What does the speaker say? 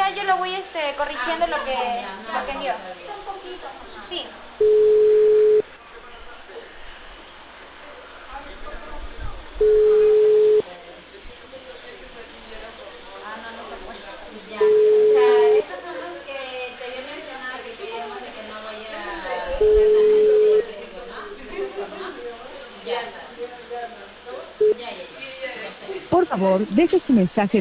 ya yo lo voy corrigiendo lo que envió. Sí. Ah, no, no se puede. Ya. O sea, estos son los que te había mencionado que queríamos de que no vaya eternamente impreciso, ¿no? ¿No? Ya. Ya, ya, ya. Ya está. Por favor, deje su mensaje